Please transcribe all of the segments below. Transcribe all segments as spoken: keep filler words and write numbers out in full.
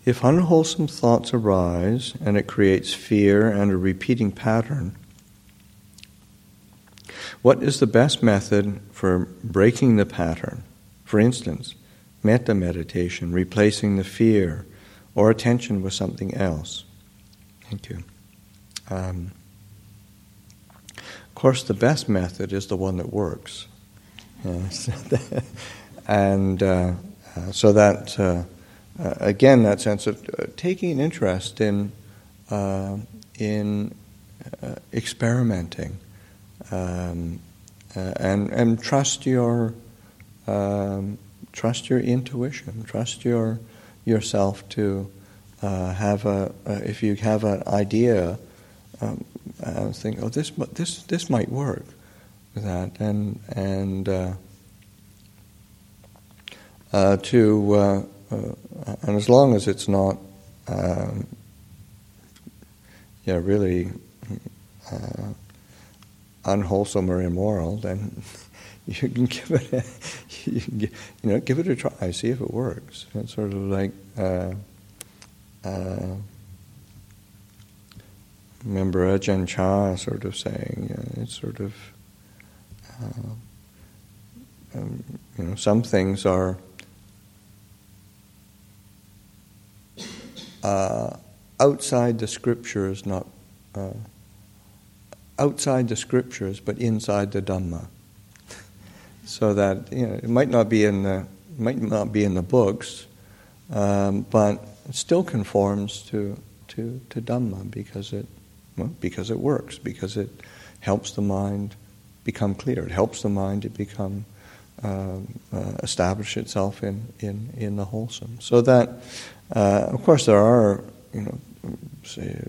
if unwholesome thoughts arise and it creates fear and a repeating pattern, what is the best method for breaking the pattern? For instance, metta meditation, replacing the fear or attention with something else. Thank you. Um, of course, the best method is the one that works. Yes. and uh, uh, so that, uh, uh, again, that sense of uh, taking an interest in, uh, in uh, experimenting. Um, uh, and and trust your um, trust your intuition, trust your yourself to uh, have a uh, if you have an idea, um, uh, think, oh, this this this might work with that, and and uh, uh, to uh, uh, and as long as it's not um, yeah really. Uh, unwholesome or immoral, then you can give it a, you, can give, you know, give it a try, see if it works. It's sort of like, uh, uh, remember Ajahn Chah sort of saying, uh, it's sort of, uh, um, you know, some things are uh, outside the scriptures, not uh, outside the scriptures, but inside the Dhamma. So that, you know, it might not be in the might not be in the books, um, but it still conforms to to to Dhamma because it well, because it works, because it helps the mind become clear. It helps the mind to become um, uh, establish itself in, in, in the wholesome. So that, uh, of course, there are, you know, say,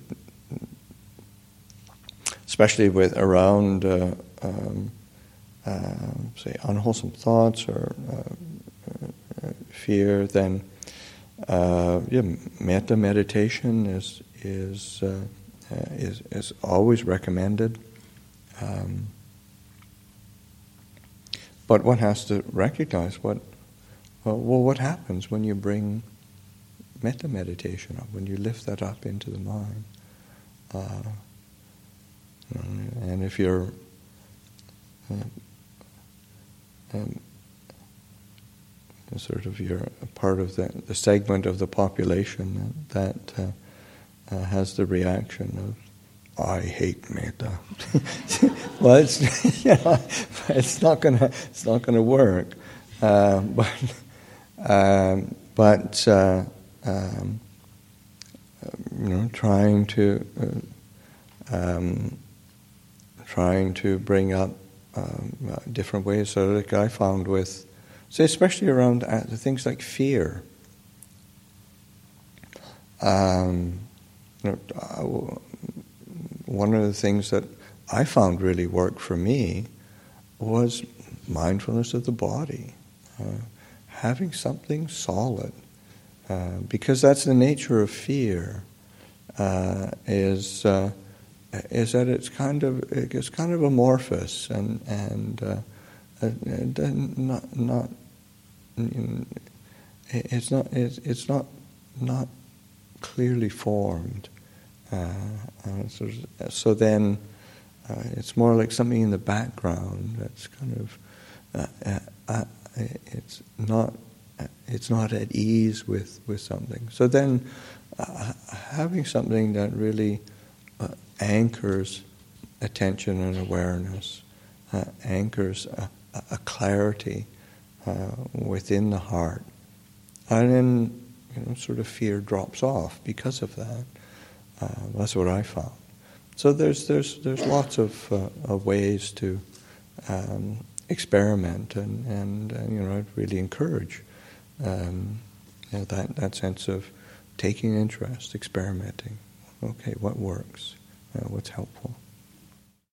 especially with around, uh, um, uh, say, unwholesome thoughts or uh, uh, fear, then uh, yeah, metta meditation is is uh, uh, is is always recommended. Um, but one has to recognize what well, well what happens when you bring metta meditation up, when you lift that up into the mind. Uh, And if you're um, um, sort of you're a part of the, the segment of the population that, that uh, uh, has the reaction of, I hate metta. Well, it's you know, it's not gonna it's not gonna work. Uh, but um, but uh, um, you know, trying to. Uh, um, trying to bring up um, uh, different ways. So like I found with, say especially around uh, things like fear. Um, you know, uh, one of the things that I found really worked for me was mindfulness of the body. Uh, having something solid. Uh, because that's the nature of fear, uh, is... Uh, is that it's kind of it's kind of amorphous and and uh, it not not it's not it's, it's not not clearly formed. Uh, uh, so, so then uh, it's more like something in the background that's kind of uh, uh, uh, it's not it's not at ease with, with something. So then uh, having something that really uh, anchors attention and awareness, uh, anchors a, a clarity uh, within the heart, and then you know, sort of fear drops off because of that. Uh, that's what I found. So there's there's there's lots of, uh, of ways to um, experiment and and uh, you know I'd really encourage um, you know, that that sense of taking interest, experimenting. Okay, what works? Uh, what's helpful?